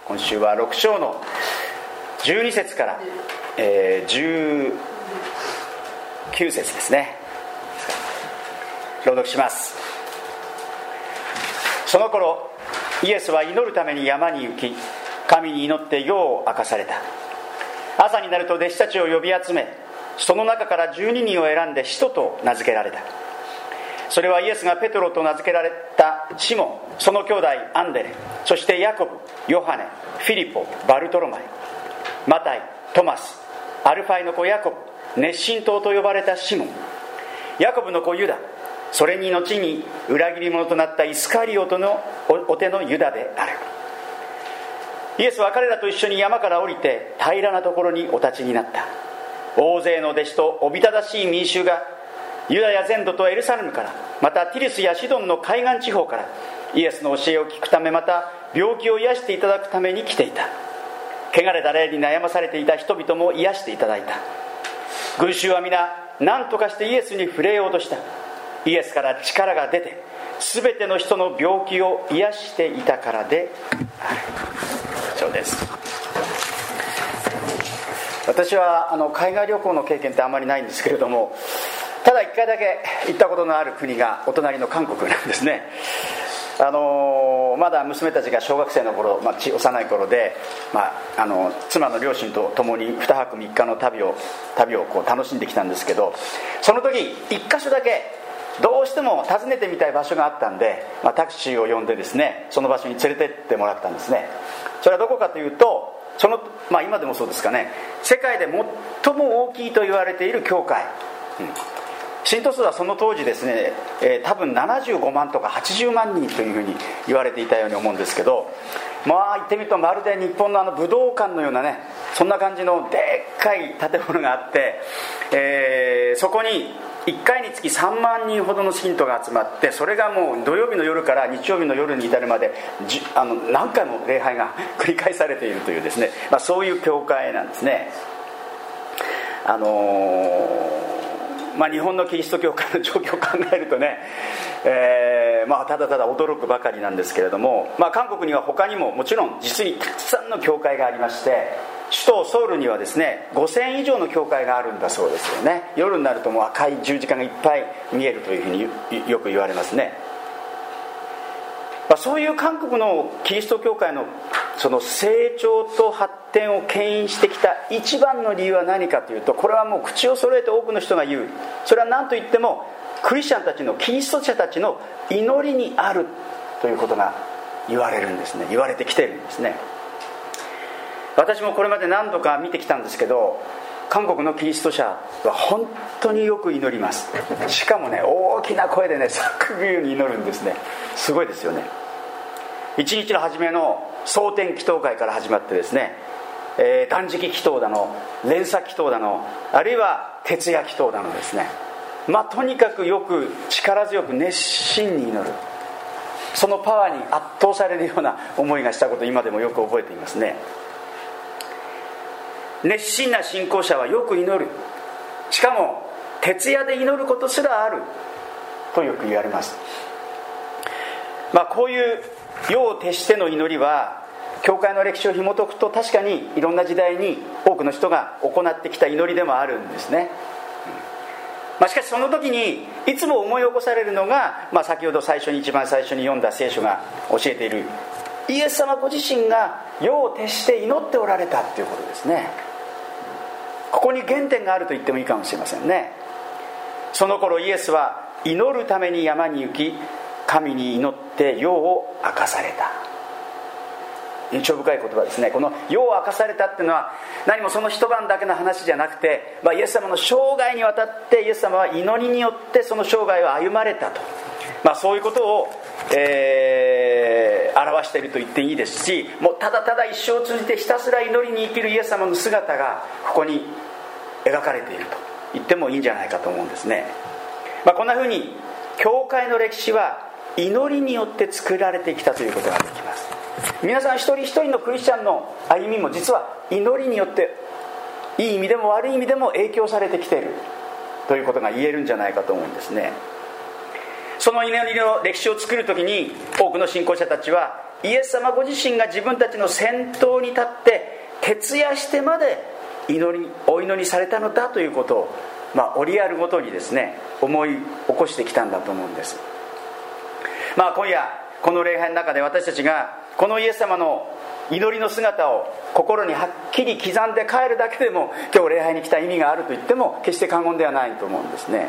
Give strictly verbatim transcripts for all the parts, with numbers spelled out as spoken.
今週はろく章のじゅうに節から、えー、じゅうきゅう節ですね。朗読します。その頃イエスは祈るために山に行き、神に祈って夜を明かされた。朝になると弟子たちを呼び集め、その中からじゅうににんを選んで使徒と名付けられた。それはイエスがペトロと名付けられたシモン、その兄弟アンデレ、そしてヤコブ、ヨハネ、フィリポ、バルトロマイ、マタイ、トマス、アルファイの子ヤコブ、熱心党と呼ばれたシモン、ヤコブの子ユダ、それに後に裏切り者となったイスカリオトのお手のユダである。イエスは彼らと一緒に山から降りて平らなところにお立ちになった。大勢の弟子とおびただしい民衆がユダヤ全土とエルサレムから、またティリスやシドンの海岸地方からイエスの教えを聞くため、また病気を癒していただくために来ていた。汚れた霊に悩まされていた人々も癒していただいた。群衆は皆何とかしてイエスに触れようとした。イエスから力が出て全ての人の病気を癒していたからである。そうです。私はあの海外旅行の経験ってあまりないんですけれども、ただ一回だけ行ったことのある国がお隣の韓国なんですね。あのまだ娘たちが小学生の頃、まあ、幼い頃で、まあ、あの妻の両親と共ににはくみっかの旅を旅をこう楽しんできたんですけど、その時一箇所だけどうしても訪ねてみたい場所があったんで、まあ、タクシーを呼んでですね、その場所に連れてってもらったんですね。それはどこかというと、その、まあ、今でもそうですかね、世界で最も大きいと言われている教会、うん、信徒数はその当時ですね、えー、多分ななじゅうごまんとかはちじゅうまんにんというふうに言われていたように思うんですけど、まあ言ってみるとまるで日本のあの武道館のようなね、そんな感じのでっかい建物があって、えー、そこにいっかいにつきさんまんにんほどの信徒が集まって、それがもう土曜日の夜から日曜日の夜に至るまでじあの何回も礼拝が繰り返されているというですね、まあ、そういう教会なんですね。あのーまあ、日本のキリスト教会の状況を考えるとね、えーまあ、ただただ驚くばかりなんですけれども、まあ、韓国には他にももちろん実にたくさんの教会がありまして、首都ソウルにはですねごせん以上の教会があるんだそうですよね。夜になるともう赤い十字架がいっぱい見えるというふうによく言われますね。まあ、そういう韓国のキリスト教会のその成長と発展を牽引してきた一番の理由は何かというと、これはもう口を揃えて多くの人が言う、それは何と言ってもクリスチャンたちのキリスト者たちの祈りにあるということが言われるんですね。言われてきてるんですね。私もこれまで何度か見てきたんですけど、韓国のキリスト者は本当によく祈ります。しかもね、大きな声でね、叫ぶように祈るんですね。すごいですよね。一日の初めの蒼天祈祷会から始まってですね、えー、断食祈祷だの、連鎖祈祷だの、あるいは徹夜祈祷だのですね、まあとにかくよく力強く熱心に祈る、そのパワーに圧倒されるような思いがしたことを今でもよく覚えていますね。熱心な信仰者はよく祈る、しかも徹夜で祈ることすらあるとよく言われます。まあこういう夜を徹しての祈りは教会の歴史を紐解くと、確かにいろんな時代に多くの人が行ってきた祈りでもあるんですね。まあ、しかしその時にいつも思い起こされるのが、まあ、先ほど最初に一番最初に読んだ聖書が教えているイエス様ご自身が夜を徹して祈っておられたということですね。ここに原点があると言ってもいいかもしれませんね。その頃イエスは祈るために山に行き、神に祈って夜を明かされた。印象深い言葉ですね。この夜を明かされたっていうのは何もその一晩だけの話じゃなくて、まあ、イエス様の生涯にわたってイエス様は祈りによってその生涯を歩まれたと、まあ、そういうことを、えー、表していると言っていいですし、もうただただ一生を通じてひたすら祈りに生きるイエス様の姿がここに描かれていると言ってもいいんじゃないかと思うんですね。まあ、こんなふうに教会の歴史は祈りによって作られてきたということができます。皆さん一人一人のクリスチャンの歩みも実は祈りによっていい意味でも悪い意味でも影響されてきているということが言えるんじゃないかと思うんですね。その祈りの歴史を作るときに多くの信仰者たちはイエス様ご自身が自分たちの先頭に立って徹夜してまで祈りお祈りされたのだということを、まあ、折あるごとにですね思い起こしてきたんだと思うんです。まあ、今夜この礼拝の中で私たちがこのイエス様の祈りの姿を心にはっきり刻んで帰るだけでも今日礼拝に来た意味があると言っても決して過言ではないと思うんですね。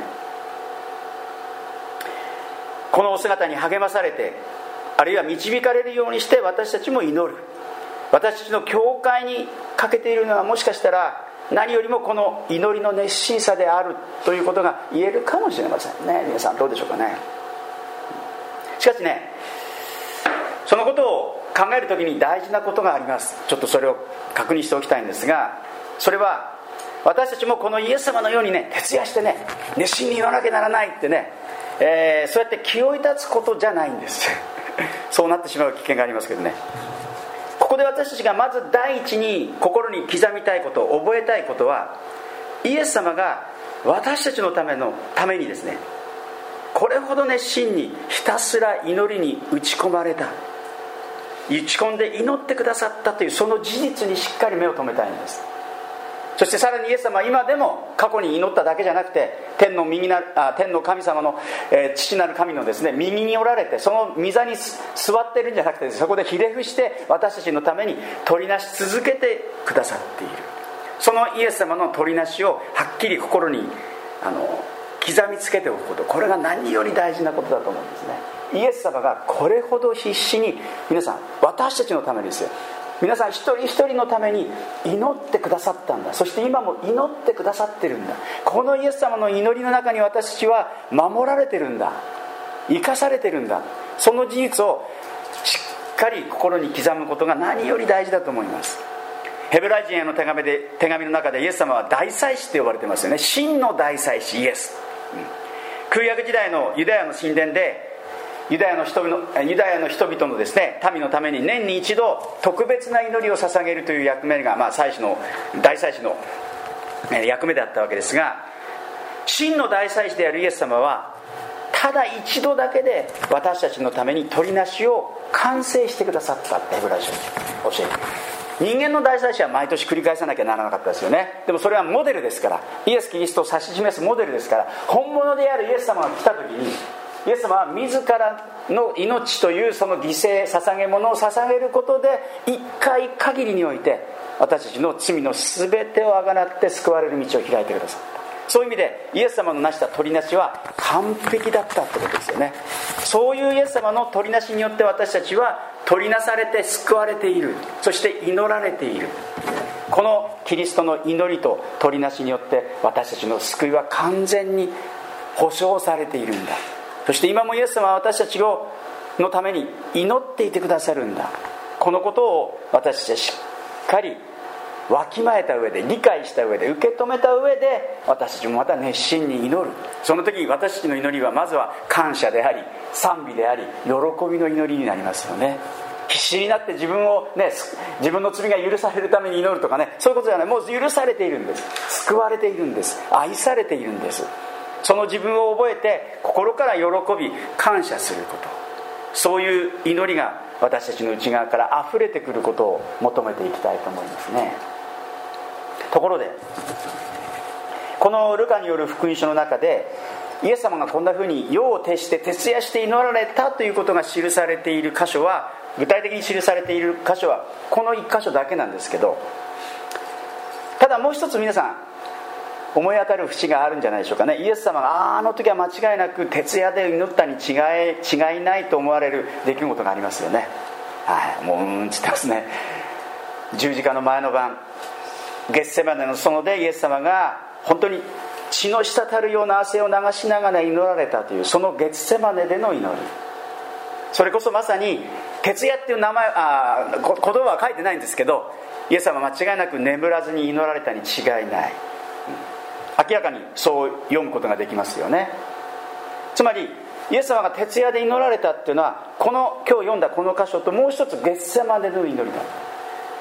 このお姿に励まされて、あるいは導かれるようにして私たちも祈る。私たちの教会に欠けているのはもしかしたら何よりもこの祈りの熱心さであるということが言えるかもしれませんね。皆さんどうでしょうかね。しかしね、そのことを考えるときに大事なことがあります。ちょっとそれを確認しておきたいんですが、それは私たちもこのイエス様のようにね徹夜してね熱心に言わなきゃならないってね、えー、そうやって気を致つことじゃないんですそうなってしまう危険がありますけどね。ここで私たちがまず第一に心に刻みたいこと、覚えたいことは、イエス様が私たちのためのためにですね、これほど熱心にひたすら祈りに打ち込まれた、打ち込んで祈ってくださったというその事実にしっかり目を留めたいんです。そしてさらにイエス様は今でも過去に祈っただけじゃなくて、天の右なあ天の神様の、えー、父なる神のですね右におられて、その御座に座っているんじゃなくて、そこでひれ伏して私たちのために取りなし続けてくださっている。そのイエス様の取りなしをはっきり心にあの刻みつけておくこと、これが何より大事なことだと思うんですね。イエス様がこれほど必死に、皆さん私たちのためですよ、皆さん一人一人のために祈ってくださったんだ。そして今も祈ってくださってるんだ。このイエス様の祈りの中に私たちは守られてるんだ、生かされてるんだ。その事実をしっかり心に刻むことが何より大事だと思います。ヘブライ人への手紙で手紙の中でイエス様は大祭司って呼ばれてますよね。真の大祭司イエス、うん、旧約時代のユダヤの神殿でユダヤの人々、ユダヤの人々のですね民のために年に一度特別な祈りを捧げるという役目が、まあ、祭司の大祭司の役目であったわけですが、真の大祭司であるイエス様はただ一度だけで私たちのために取りなしを完成してくださったってヘブライ書に教えている。人間の大祭司は毎年繰り返さなきゃならなかったですよね。でもそれはモデルですから、イエス・キリストを指し示すモデルですから、本物であるイエス様が来た時にイエス様は自らの命というその犠牲、捧げ物を捧げることで一回限りにおいて私たちの罪の全てをあがなって救われる道を開いてくださった。そういう意味でイエス様の成した取りなしは完璧だったってことですよね。そういうイエス様の取りなしによって私たちは取りなされて救われている、そして祈られている。このキリストの祈りと取りなしによって私たちの救いは完全に保証されているんだ。そして今もイエス様は私たちをのために祈っていてくださるんだ。このことを私たちはしっかりわきまえた上で、理解した上で、受け止めた上で、私たちもまた熱心に祈る。その時私たちの祈りはまずは感謝であり、賛美であり、喜びの祈りになりますよね。必死になって自分をね、自分の罪が許されるために祈るとかね、そういうことじゃない。もう許されているんです。救われているんです。愛されているんです。その自分を覚えて心から喜び感謝すること、そういう祈りが私たちの内側から溢れてくることを求めていきたいと思いますね。ところでこのルカによる福音書の中でイエス様がこんなふうに夜を徹して徹夜して祈られたということが記されている箇所は、具体的に記されている箇所はこの一箇所だけなんですけど、ただもう一つ皆さん思い当たる節があるんじゃないでしょうかね。イエス様が あ, あの時は間違いなく徹夜で祈ったに違い、違いないと思われる出来事がありますよね。はい、もううんつってますね。十字架の前の晩、ゲッセマネの園でイエス様が本当に血の滴るような汗を流しながら祈られたという、そのゲッセマネでの祈り、それこそまさに徹夜っていう名前、あ言葉は書いてないんですけど、イエス様は間違いなく眠らずに祈られたに違いない、明らかにそう読むことができますよね。つまりイエス様が徹夜で祈られたっていうのは、この今日読んだこの箇所ともう一つゲッセマネの祈りだ。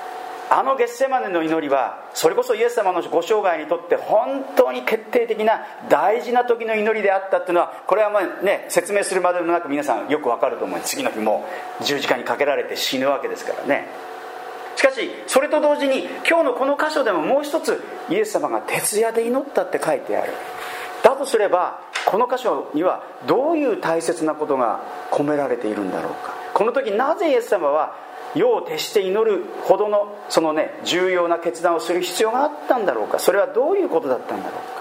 あのゲッセマネの祈りはそれこそイエス様のご生涯にとって本当に決定的な大事な時の祈りであったっていうのは、これはまあね、説明するまでもなく皆さんよくわかると思う。次の日も十字架にかけられて死ぬわけですからね。しかしそれと同時に今日のこの箇所でももう一つ、イエス様が徹夜で祈ったって書いてある。だとすればこの箇所にはどういう大切なことが込められているんだろうか。この時なぜイエス様は夜を徹して祈るほどのそのね、重要な決断をする必要があったんだろうか。それはどういうことだったんだろうか。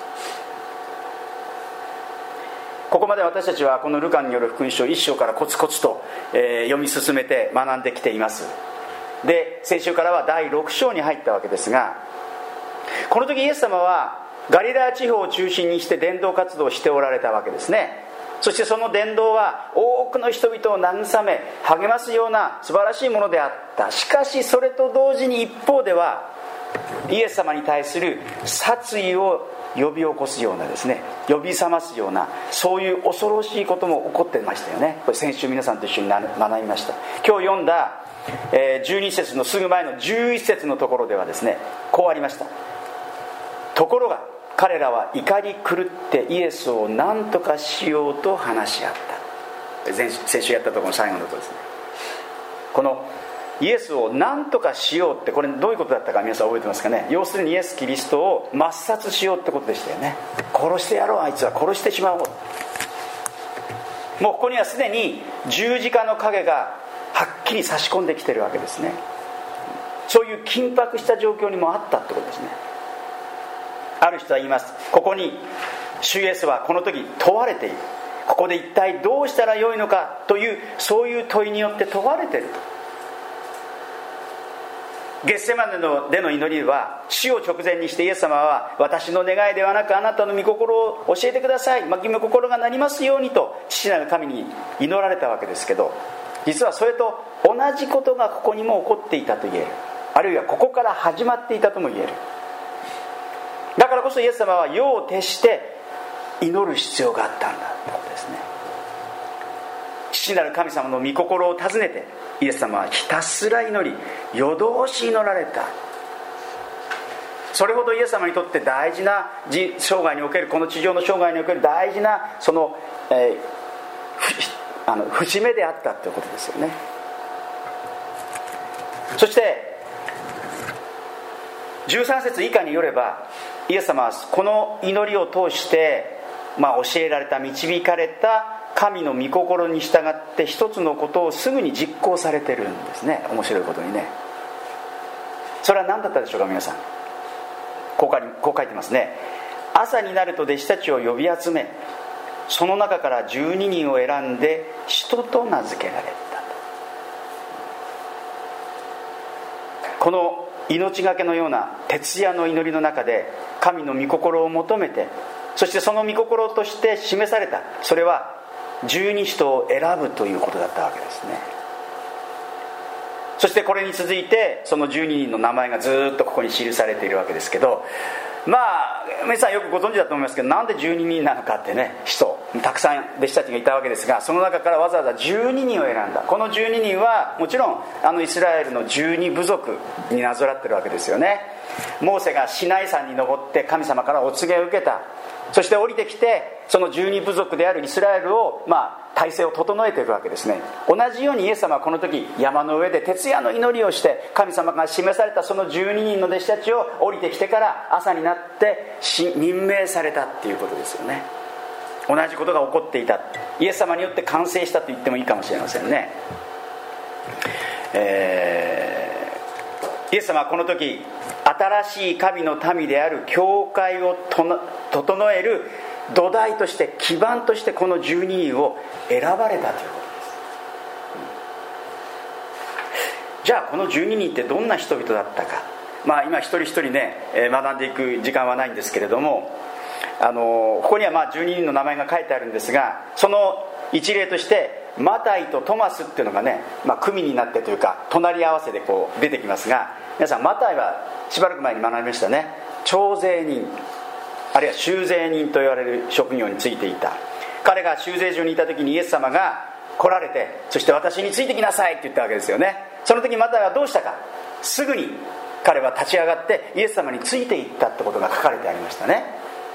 ここまで私たちはこのルカによる福音書いっ章からコツコツと、えー、読み進めて学んできています。で、先週からはだいろく章に入ったわけですが、この時イエス様はガリラヤ地方を中心にして伝道活動をしておられたわけですね。そしてその伝道は多くの人々を慰め励ますような素晴らしいものであった。しかしそれと同時に一方ではイエス様に対する殺意を呼び起こすようなですね、呼び覚ますような、そういう恐ろしいことも起こってましたよね。これ先週皆さんと一緒に学びました。今日読んだじゅうに節のすぐ前のじゅういっ節のところではですね、こうありました。ところが彼らは怒り狂ってイエスを何とかしようと話し合った。前先週やったところの最後のところですね。このイエスを何とかしようって、これどういうことだったか皆さん覚えてますかね。要するにイエス・キリストを抹殺しようってことでしたよね。殺してやろう、あいつは殺してしまおう。もうここにはすでに十字架の影がはっきり差し込んできてるわけですね。そういう緊迫した状況にもあったってことですね。ある人は言います。ここに主イエスはこの時問われている。ここで一体どうしたらよいのかという、そういう問いによって問われていると。ゲッセマネでの祈りは死を直前にしてイエス様は、私の願いではなくあなたの御心を教えてください、御心がなりますようにと父なる神に祈られたわけですけど、実はそれと同じことがここにも起こっていたと言える。あるいはここから始まっていたとも言える。だからこそイエス様は夜を徹して祈る必要があったんだということですね。父なる神様の御心を尋ねてイエス様はひたすら祈り、夜通し祈られた。それほどイエス様にとって大事な生涯における、この地上の生涯における大事なその、えー、あの節目であったということですよね。そしてじゅうさん節以下によれば、イエス様はこの祈りを通して、まあ、教えられた、導かれた神の御心に従って一つのことをすぐに実行されてるんですね。面白いことにね。それは何だったでしょうか皆さん。こう書い、こう書いてますね。朝になると弟子たちを呼び集め、その中からじゅうににんを選んで使徒と名付けられたと。この命がけのような徹夜の祈りの中で神の御心を求めて、そしてその御心として示された、それは十二使徒を選ぶということだったわけですね。そしてこれに続いてそのじゅうににんの名前がずっとここに記されているわけですけど、まあ皆さんよくご存知だと思いますけど、なんでじゅうににんなのかってね、使徒たくさん弟子たちがいたわけですが、その中からわざわざじゅうににんを選んだ。このじゅうににんはもちろんあのイスラエルのじゅうに部族になぞらってるわけですよね。モーセがシナイ山に登って神様からお告げを受けた。そして降りてきてそのじゅうに部族であるイスラエルを、まあ、体制を整えていくわけですね。同じようにイエス様はこの時山の上で徹夜の祈りをして、神様が示されたそのじゅうににんの弟子たちを降りてきてから朝になって任命されたっていうことですよね。同じことが起こっていた。イエス様によって完成したと言ってもいいかもしれませんね。えー、イエス様はこの時新しい神の民である教会をとな整える土台として、基盤としてこのじゅうににんを選ばれたということです。じゃあこのじゅうににんってどんな人々だったか、まあ今一人一人ね学んでいく時間はないんですけれども、あのここにはまあじゅうににんの名前が書いてあるんですが、その一例としてマタイとトマスっていうのがね、まあ、組になってというか隣り合わせでこう出てきますが、皆さんマタイはしばらく前に学びましたね。徴税人、あるいは修税人と言われる職業についていた。彼が修税所にいた時にイエス様が来られて、そして私についてきなさいって言ったわけですよね。その時マタイはどうしたか。 すぐに彼は立ち上がってイエス様についていったってことが書かれてありましたね、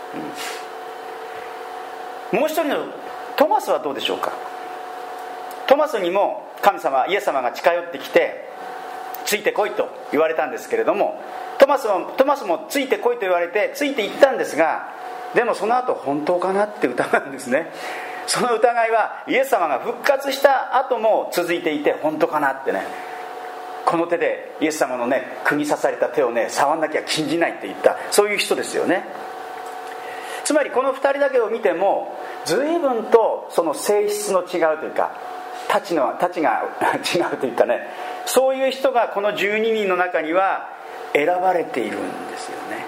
うん、もう一人のトマスはどうでしょうか。トマスにも神様イエス様が近寄ってきてついてこいと言われたんですけれども、トマスも、トマスもついてこいと言われてついていったんですが、でもその後本当かなって疑うんですね。その疑いはイエス様が復活した後も続いていて、本当かなってね、この手でイエス様のね釘刺された手をね触んなきゃ禁じないって言った、そういう人ですよね。つまりこのふたりだけを見ても随分とその性質の違うというか、たちのたちが違うというかね、そういう人がこのじゅうににんの中には選ばれているんですよね。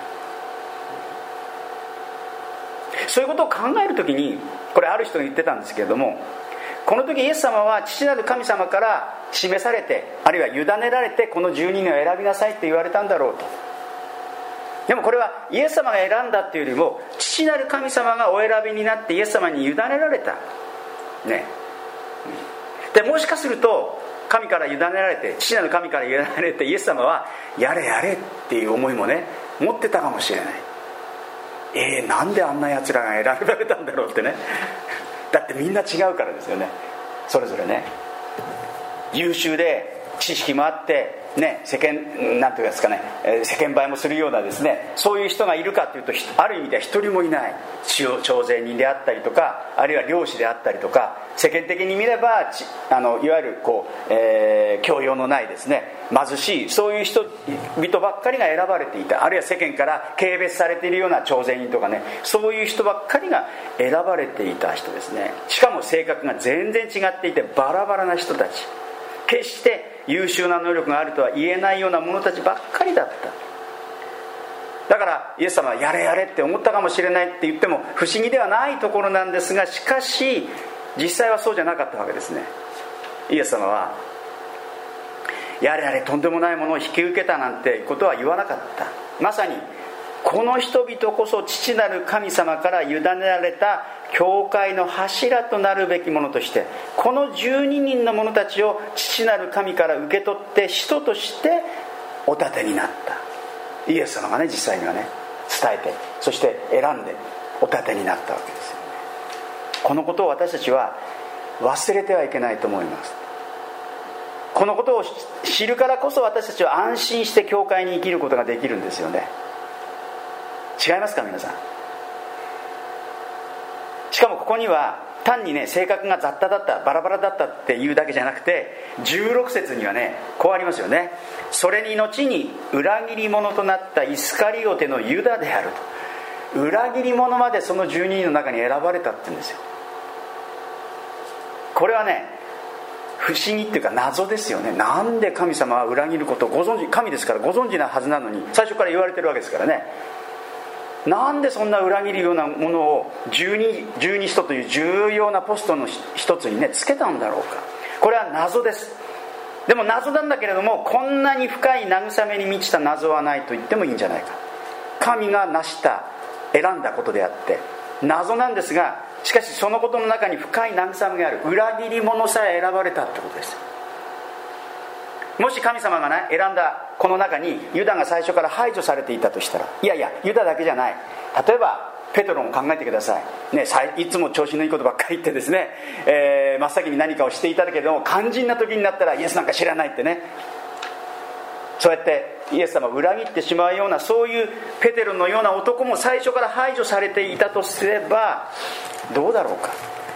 そういうことを考えるときに、これある人が言ってたんですけれども、この時イエス様は父なる神様から示されて、あるいは委ねられてこのじゅうににんを選びなさいって言われたんだろうと。でもこれはイエス様が選んだっていうよりも、父なる神様がお選びになってイエス様に委ねられたね。でもしかすると神から委ねられて、父なる神から委ねられてイエス様はやれやれっていう思いもね持ってたかもしれない。えー、なんであんなやつらが選ばれたんだろうってね。だってみんな違うからですよね。それぞれね優秀で知識もあってね、世間なんていうんですかね、世間映えもするようなですね、そういう人がいるかというと、ある意味では一人もいない。徴税人であったりとか、あるいは漁師であったりとか、世間的に見ればあのいわゆるこう、えー、教養のないですね、貧しい、そういう人々ばっかりが選ばれていた。あるいは世間から軽蔑されているような徴税人とかね、そういう人ばっかりが選ばれていた人ですね。しかも性格が全然違っていてバラバラな人たち、決して優秀な能力があるとは言えないような者たちばっかりだった。だからイエス様はやれやれって思ったかもしれないって言っても不思議ではないところなんですが、しかし実際はそうじゃなかったわけですね。イエス様はやれやれとんでもないものを引き受けたなんてことは言わなかった。まさにこの人々こそ父なる神様から委ねられた教会の柱となるべきものとして、このじゅうににんの者たちを父なる神から受け取って使徒としてお立てになった。イエス様がね実際にはね伝えて、そして選んでお立てになったわけですよね。このことを私たちは忘れてはいけないと思います。このことを知るからこそ私たちは安心して教会に生きることができるんですよね。違いますか皆さん。しかもここには単にね性格が雑多だったバラバラだったっていうだけじゃなくて、じゅうろく節にはねこうありますよね。それに後に裏切り者となったイスカリオテのユダであると。裏切り者までそのじゅうににんの中に選ばれたって言うんですよ。これはね不思議っていうか謎ですよね。なんで神様は裏切ることをご存知、神ですからご存知なはずなのに、最初から言われてるわけですからね。なんでそんな裏切るようなものを十二、十二使徒という重要なポストの一つにねつけたんだろうか。これは謎です。でも謎なんだけれども、こんなに深い慰めに満ちた謎はないと言ってもいいんじゃないか。神が成した選んだことであって謎なんですが、しかしそのことの中に深い慰めがある。裏切り者さえ選ばれたってことです。もし神様がね選んだこの中にユダが最初から排除されていたとしたら、いやいやユダだけじゃない、例えばペトロも考えてください、ね、いつも調子のいいことばっかり言ってですね、えー、真っ先に何かをしていたけど肝心な時になったらイエスなんか知らないってね、そうやってイエス様を裏切ってしまうような、そういうペテロのような男も最初から排除されていたとすればどうだろうか、ね、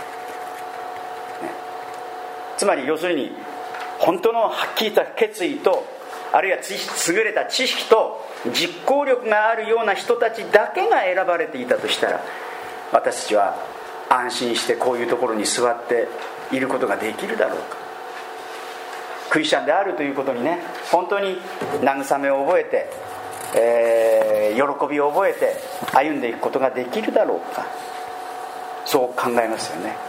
つまり要するに本当のはっきりした決意と、あるいは優れた知識と実行力があるような人たちだけが選ばれていたとしたら、私たちは安心してこういうところに座っていることができるだろうか。クリスチャンであるということにね、本当に慰めを覚えて、えー、喜びを覚えて歩んでいくことができるだろうか。そう考えますよね。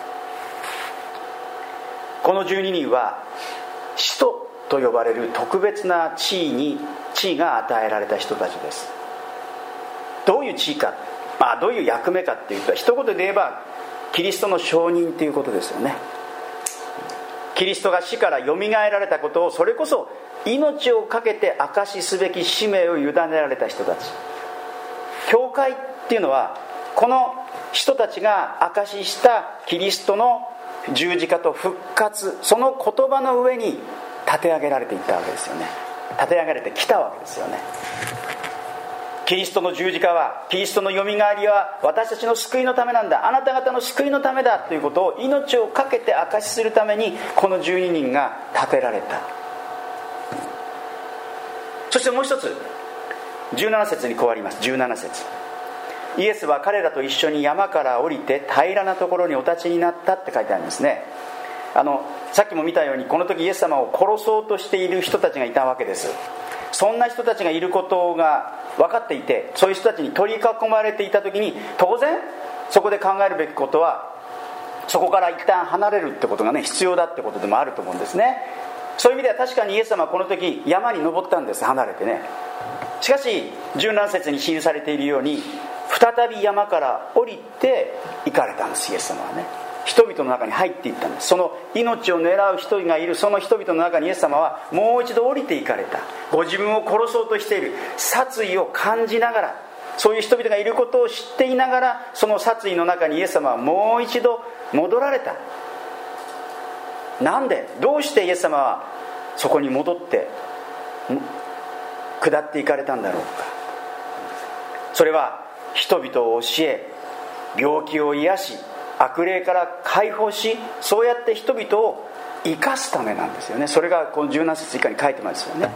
このじゅうににんは使徒と呼ばれる特別な地位に地位が与えられた人たちです。どういう地位か、まあ、どういう役目かっていうと、一言で言えばキリストの証人ということですよね。キリストが死からよみがえられたことをそれこそ命を懸けて証しすべき使命を委ねられた人たち。教会っていうのはこの人たちが証ししたキリストの十字架と復活、その言葉の上に立て上げられていったわけですよね。立て上げられてきたわけですよね。キリストの十字架は、キリストのよみがえりは私たちの救いのためなんだ、あなた方の救いのためだということを命を懸けて証しするためにこのじゅうににんが立てられた。そしてもう一つ、じゅうなな節にこうあります。じゅうなな節、イエスは彼らと一緒に山から降りて平らなところにお立ちになったって書いてあるんですね。あのさっきも見たように、この時イエス様を殺そうとしている人たちがいたわけです。そんな人たちがいることが分かっていて、そういう人たちに取り囲まれていた時に、当然そこで考えるべきことは、そこから一旦離れるってことがね、必要だってことでもあると思うんですね。そういう意味では確かにイエス様はこの時山に登ったんです、離れてね。しかしじゅうなな節に記されているように、再び山から降りて行かれたんです。イエス様はね、人々の中に入っていったんです。その命を狙う人がいるその人々の中にイエス様はもう一度降りて行かれた。ご自分を殺そうとしている殺意を感じながら、そういう人々がいることを知っていながら、その殺意の中にイエス様はもう一度戻られた。なんで、どうしてイエス様はそこに戻って下っていかれたんだろうか。それは人々を教え、病気を癒し、悪霊から解放し、そうやって人々を生かすためなんですよね。それがこのじゅうなな節以下に書いてますよね。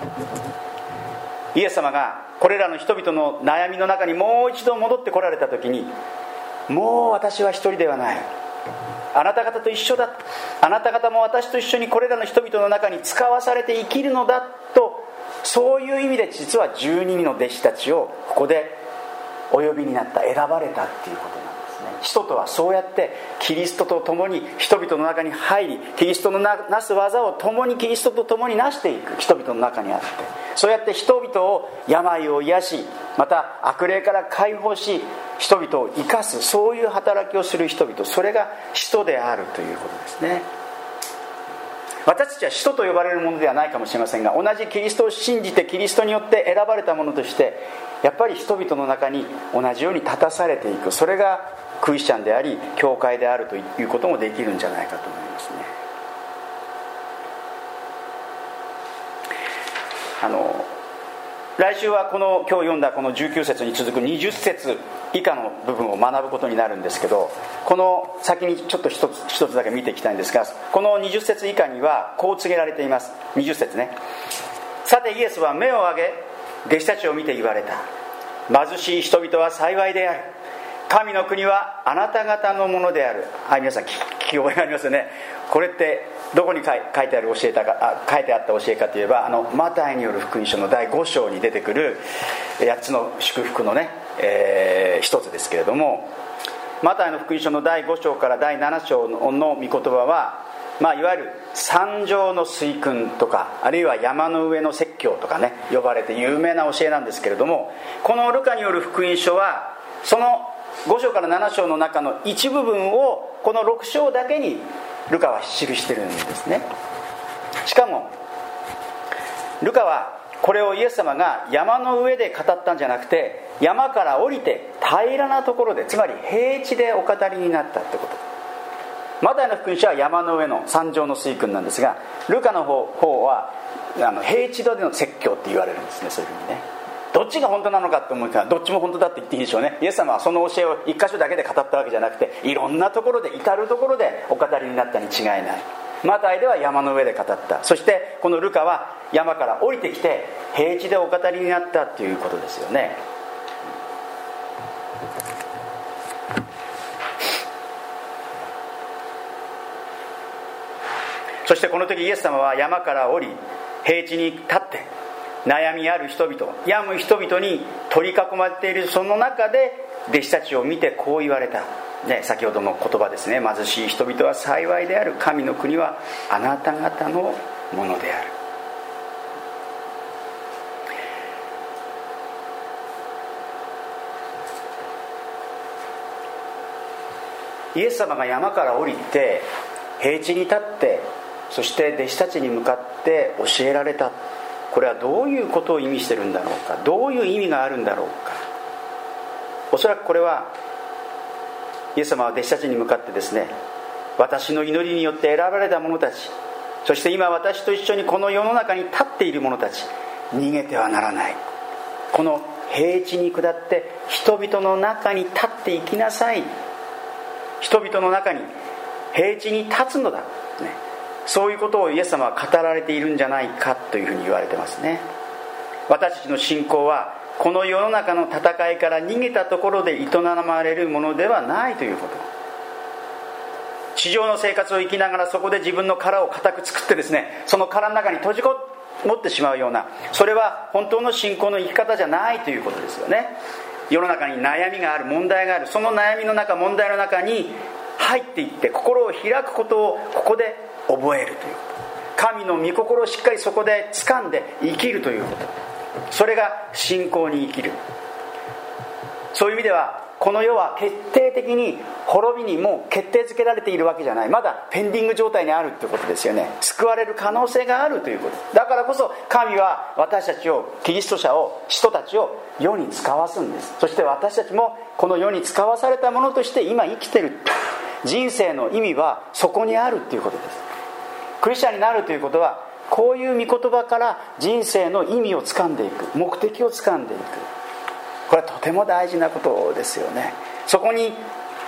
イエス様がこれらの人々の悩みの中にもう一度戻ってこられた時に、もう私は一人ではない、あなた方と一緒だ、あなた方も私と一緒にこれらの人々の中に使わされて生きるのだと、そういう意味で実はじゅうににんの弟子たちをここでお呼びになった、選ばれたっていうことなんですね。使徒とはそうやってキリストと共に人々の中に入り、キリストの な, なす技を共にキリストと共になしていく人々の中にあって、そうやって人々を病を癒し、また悪霊から解放し、人々を生かす、そういう働きをする人々、それが使徒であるということですね。私たちは使徒と呼ばれるものではないかもしれませんが、同じキリストを信じてキリストによって選ばれたものとして、やっぱり人々の中に同じように立たされていく、それがクリスチャンであり教会であるということもできるんじゃないかと思いますね。あの来週はこの今日読んだこのじゅうきゅう節に続くにじゅう節以下の部分を学ぶことになるんですけど、この先にちょっと一つ一つだけ見ていきたいんですが、このにじゅう節以下にはこう告げられています。にじゅう節ね。さてイエスは目を上げ弟子たちを見て言われた。貧しい人々は幸いである。神の国はあなた方のものである。はい、皆さん聞き覚えがありますよね。これってどこに書いてある教えたか、あ書いてあった教えかといえば、あのマタイによる福音書のだいご章に出てくるやっつの祝福のね、えー、一つですけれども、マタイの福音書のだいご章からだいなな章の御言葉は、まあ、いわゆる山上の水訓とか、あるいは山の上の説教とかね呼ばれて有名な教えなんですけれども、このルカによる福音書はそのご章からなな章の中の一部分をこのろく章だけにルカは記してるんですね。しかもルカはこれをイエス様が山の上で語ったんじゃなくて、山から降りて平らなところで、つまり平地でお語りになったってこと。マタイの福音書は山の上の山上の水訓なんですが、ルカの 方, 方はあの平地での説教って言われるんですね。そういうふうにね、どっちが本当なのかって思うから、どっちも本当だって言っていいでしょうね。イエス様はその教えを一箇所だけで語ったわけじゃなくて、いろんなところで、至るところでお語りになったに違いない。マタイでは山の上で語った。そしてこのルカは山から降りてきて平地でお語りになったっていうことですよね。そしてこの時イエス様は山から降り平地に立って、悩みある人々、病む人々に取り囲まれているその中で弟子たちを見てこう言われた、ね、先ほどの言葉ですね。貧しい人々は幸いである。神の国はあなた方のものである。イエス様が山から降りて平地に立ってそして弟子たちに向かって教えられた。これはどういうことを意味してるんだろうか、どういう意味があるんだろうか。おそらくこれはイエス様は弟子たちに向かってですね、私の祈りによって選ばれた者たち、そして今私と一緒にこの世の中に立っている者たち、逃げてはならない。この平地に下って人々の中に立っていきなさい。人々の中に平地に立つのだ、ね、そういうことをイエス様は語られているんじゃないかというふうに言われてますね。私たちの信仰はこの世の中の戦いから逃げたところで営まれるものではないということ。地上の生活を生きながらそこで自分の殻を固く作ってですね、その殻の中に閉じこもってしまうような、それは本当の信仰の生き方じゃないということですよね。世の中に悩みがある、問題がある、その悩みの中、問題の中に入っていって心を開くことをここで覚えるということ、神の御心をしっかりそこで掴んで生きるということ、それが信仰に生きる。そういう意味ではこの世は決定的に滅びにもう決定づけられているわけじゃない、まだペンディング状態にあるということですよね。救われる可能性があるということだからこそ、神は私たちを、キリスト者を、人たちを世に使わすんです。そして私たちもこの世に使わされたものとして今生きてる。人生の意味はそこにあるということです。クリスチャンになるということは、こういう御言葉から人生の意味をつかんでいく、目的をつかんでいく。これはとても大事なことですよね。そこに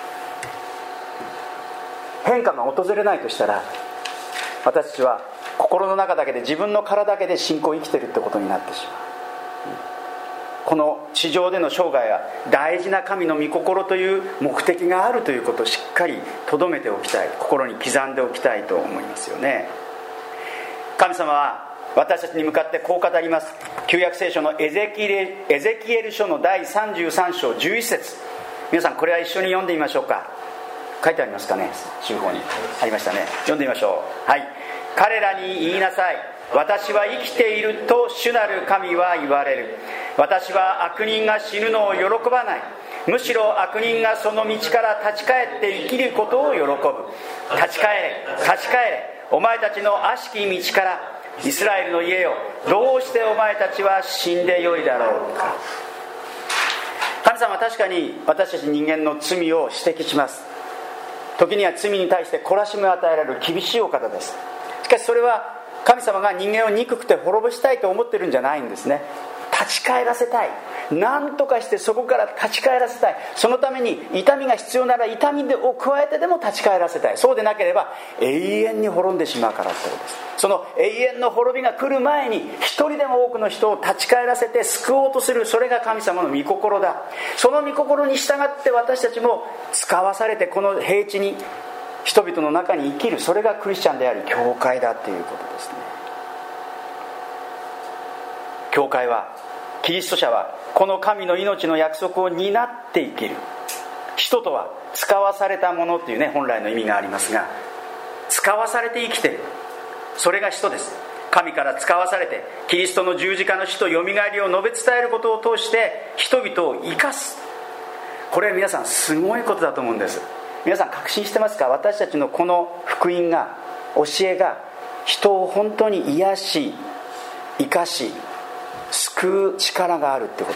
変化が訪れないとしたら、私たちは心の中だけで、自分の殻だけで信仰を生きているってことになってしまう。この地上での生涯は大事な神の御心という目的があるということをしっかり留めておきたい、心に刻んでおきたいと思いますよね。神様は私たちに向かってこう語ります。旧約聖書のエゼキエル、エゼキエル書のだいさんじゅうさん章じゅういち節、皆さんこれは一緒に読んでみましょうか。書いてありますかね、中方にありましたね。読んでみましょう。はい。彼らに言いなさい。私は生きていると主なる神は言われる。私は悪人が死ぬのを喜ばない。むしろ悪人がその道から立ち返って生きることを喜ぶ。立ち返れ、立ち返れ、お前たちの悪しき道から。イスラエルの家よ、どうしてお前たちは死んでよいだろうか。神様は確かに私たち人間の罪を指摘します。時には罪に対して懲らしめを与えられる厳しいお方です。しかしそれは神様が人間を憎くて滅ぼしたいと思ってるんじゃないんですね。立ち返らせたい、何とかしてそこから立ち返らせたい。そのために痛みが必要なら痛みを加えてでも立ち返らせたい。そうでなければ永遠に滅んでしまうからってことです。その永遠の滅びが来る前に一人でも多くの人を立ち返らせて救おうとする、それが神様の御心だ。その御心に従って私たちも使わされてこの平地に人々の中に生きる、それがクリスチャンであり教会だっていうことですね。教会は、キリスト者はこの神の命の約束を担って生きる。人とは使わされたものっていうね、本来の意味がありますが、使わされて生きている、それが人です。神から使わされてキリストの十字架の死とよみがえりを述べ伝えることを通して人々を生かす。これは皆さんすごいことだと思うんです。皆さん確信してますか？私たちのこの福音が、教えが人を本当に癒し生かし救う力があるってことです。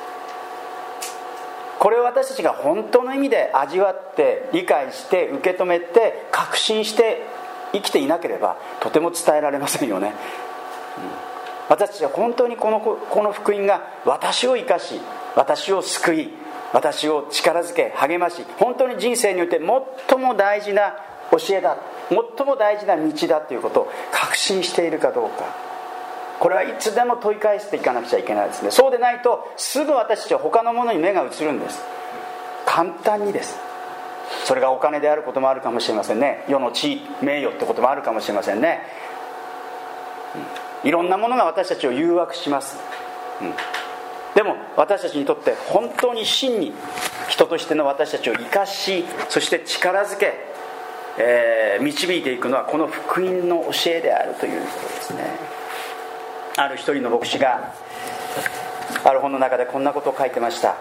これを私たちが本当の意味で味わって理解して受け止めて確信して生きていなければとても伝えられませんよね、うん、私たちは本当にこの、この福音が私を生かし、私を救い、私を力づけ励まし、本当に人生において最も大事な教えだ、最も大事な道だということを確信しているかどうか、これはいつでも問い返していかなくちゃいけないですね。そうでないとすぐ私たちは他のものに目が移るんです。簡単にです。それがお金であることもあるかもしれませんね。世の地位名誉ってこともあるかもしれませんね、うん、いろんなものが私たちを誘惑します、うん、でも私たちにとって本当に真に人としての私たちを生かし、そして力づけ、えー、導いていくのはこの福音の教えであるということですね。ある一人の牧師がある本の中でこんなことを書いてました。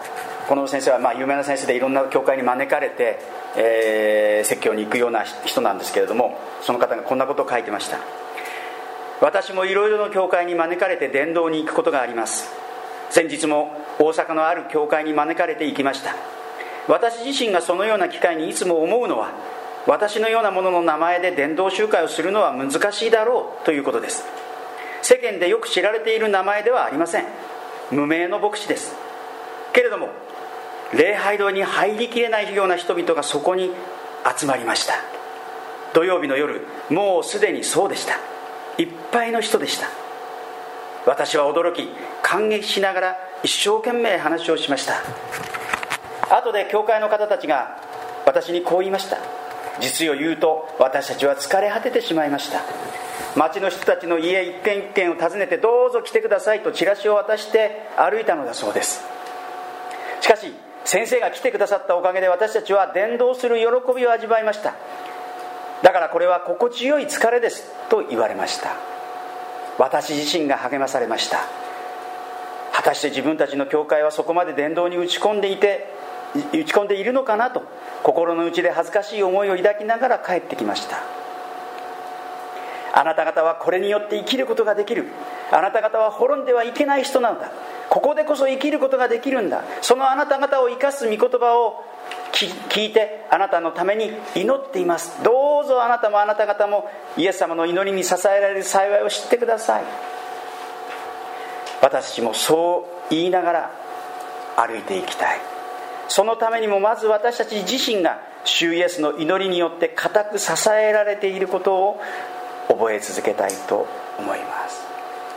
この先生はまあ有名な先生でいろんな教会に招かれて、えー、説教に行くような人なんですけれども、その方がこんなことを書いてました。私もいろいろな教会に招かれて伝道に行くことがあります。先日も大阪のある教会に招かれて行きました。私自身がそのような機会にいつも思うのは、私のようなものの名前で伝道集会をするのは難しいだろうということです。世間でよく知られている名前ではありません。無名の牧師です。けれども礼拝堂に入りきれないような人々がそこに集まりました。土曜日の夜、もうすでにそうでした。いっぱいの人でした。私は驚き感激しながら一生懸命話をしました。後で教会の方たちが私にこう言いました。実を言うと私たちは疲れ果ててしまいました。町の人たちの家一軒一軒を訪ねて、どうぞ来てくださいとチラシを渡して歩いたのだそうです。しかし先生が来てくださったおかげで私たちは伝道する喜びを味わいました。だからこれは心地よい疲れですと言われました。私自身が励まされました。果たして自分たちの教会はそこまで伝道に打ち込んでいて打ち込んでいるのかなと、心の内で恥ずかしい思いを抱きながら帰ってきました。あなた方はこれによって生きることができる。あなた方は滅んではいけない人なのだ。ここでこそ生きることができるんだ。そのあなた方を生かす御言葉を聞いて、あなたのために祈っています。どうぞあなたもあなた方もイエス様の祈りに支えられる幸いを知ってください。私たちもそう言いながら歩いていきたい。そのためにもまず私たち自身が主イエスの祈りによって固く支えられていることを覚え続けたいと思います。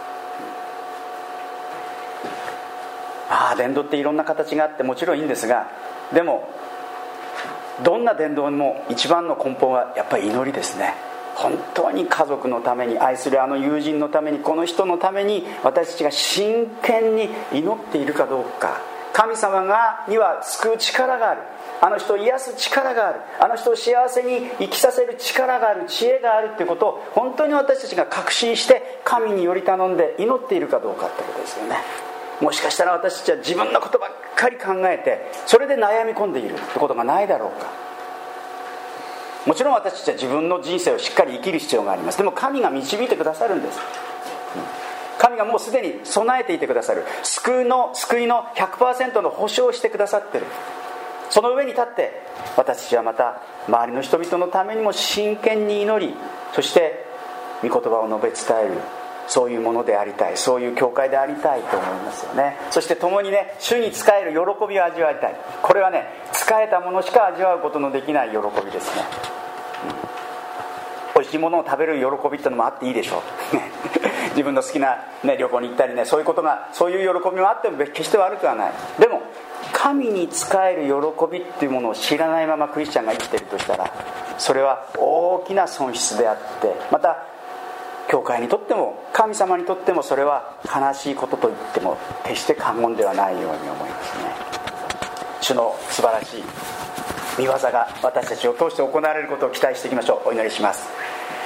ああ、伝道っていろんな形があってもちろんいいんですが、でもどんな伝道も一番の根本はやっぱり祈りですね。本当に家族のために、愛するあの友人のために、この人のために私たちが真剣に祈っているかどうか。神様がには救う力がある、あの人を癒す力がある、あの人を幸せに生きさせる力がある、知恵があるということを本当に私たちが確信して神により頼んで祈っているかどうかということですよね。もしかしたら私たちは自分のことばっかり考えて、それで悩み込んでいるってことがないだろうか。もちろん私たちは自分の人生をしっかり生きる必要があります。でも神が導いてくださるんです。神がもうすでに備えていてくださる。救いの救いの ひゃくパーセント の保証をしてくださっている。その上に立って私たちはまた周りの人々のためにも真剣に祈り、そして御言葉を述べ伝える、そういうものでありたい、そういう教会でありたいと思いますよね。そして共にね、主に仕える喜びを味わいたい。これはね、仕えたものしか味わうことのできない喜びですね。美味しいものを食べる喜びってのもあっていいでしょう自分の好きな、ね、旅行に行ったりね、そういうことが、そういう喜びもあっても決して悪くはない。でも神に仕える喜びっていうものを知らないままクリスチャンが生きているとしたら、それは大きな損失であって、また教会にとっても神様にとってもそれは悲しいことと言っても決して過言ではないように思いますね。主の素晴らしい御業が私たちを通して行われることを期待していきましょう。お祈りします。